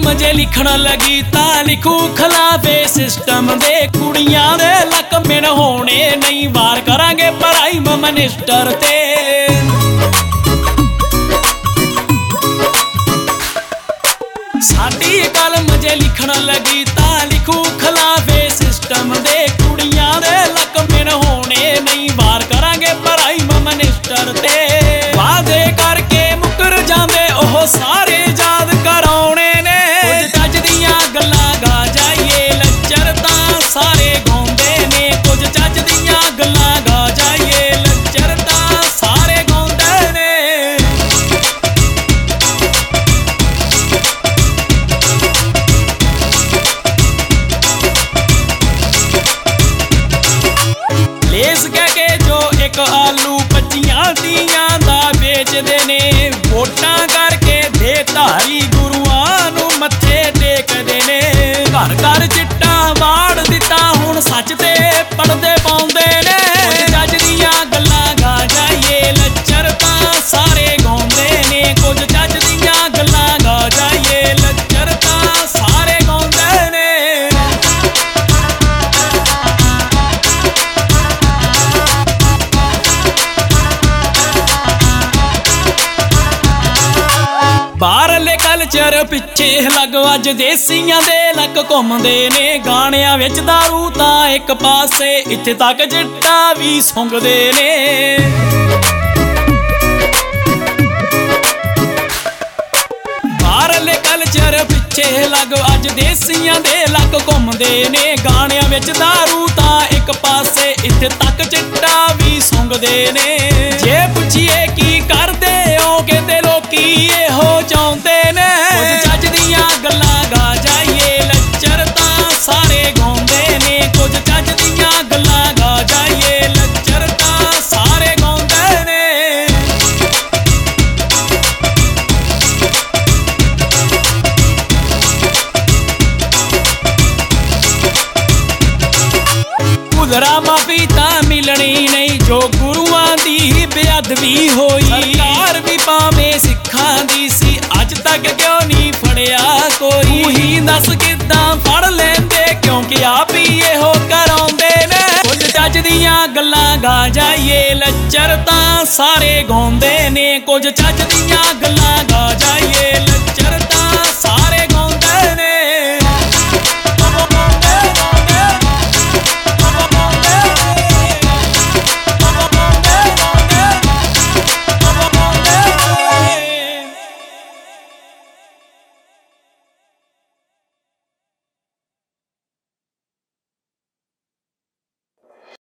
कलम जे लिखण लगी तां लिखू खिलाफे सिस्टम दे। कुड़ियां दे लक मिन होने नहीं, वार करांगे प्राइम मिनिस्टर ते। साडी कलम जे लिखण लगी तां लिखू खिलाफे सिस्टम दे। कुड़ियां दे लक मिन होने नहीं, वार करांगे प्राइम मिनिस्टर ते। वादे करके मुकर जांदे ओह सारे याद कराउणे ने। कुछ चज दियां गल्लां गा जाइए लच्चर तां सारे गाउंदे ने। कुछ चज दियां गल्लां गा जाइए लच्चर तां सारे गाउंदे ने। लेस कह के जो एक आलू 25 दा बेचदे ने। वोटां करके दे धारी गुरुआं नूं मत्थे टेकदे ने। घर घर चिट्टा वाड़ दिता हुण सच ते पड़दे पाउंदे ने। कुछ चज दियां गल्लां गा जाइए लच्चर तां सारे गाउंदे ने। कुछ चज दियां गल्लां गा जाइए लच्चर तां सारे गाउंदे ने। बाहरले कल्चर पिछे लग अज देसियां दे लक घुमदे ने। गाणियां विच दारू तां एक पासे, इत्थे तक चिट्टा भी सुंघदे ने। बाहरले कल्चर पिछे लग अज देसियां दे लक घुमदे ने। गाणियां विच दारू तां एक पासे, इत्थे तक चिट्टा भी सुंघदे ने। जे पुछिए की करदे हो कहंदे लोकी इहो चाहुंदे ने। कुछ चज दियां गल्लां गा जाइए लच्चर तां सारे गाउंदे ने। कुछ चज दियां गल्लां गा जाइए लच्चर तां सारे गाउंदे ने। उधरा माफी तां मिलनी नहीं, जो गुरुआं दी बेअदबी होई। सरकार भी भावें सिखां दी सी, अज तक क्यों नहीं फड़िया कोई। तू ही दस किदां फड़ लेंदे, क्योंकि आप ही इहो कराउंदे ने। कुछ चज दियां गल्लां गा जाइए लच्चर तां सारे गाउंदे ने। कुछ चज दियां गल्लां गा जाइए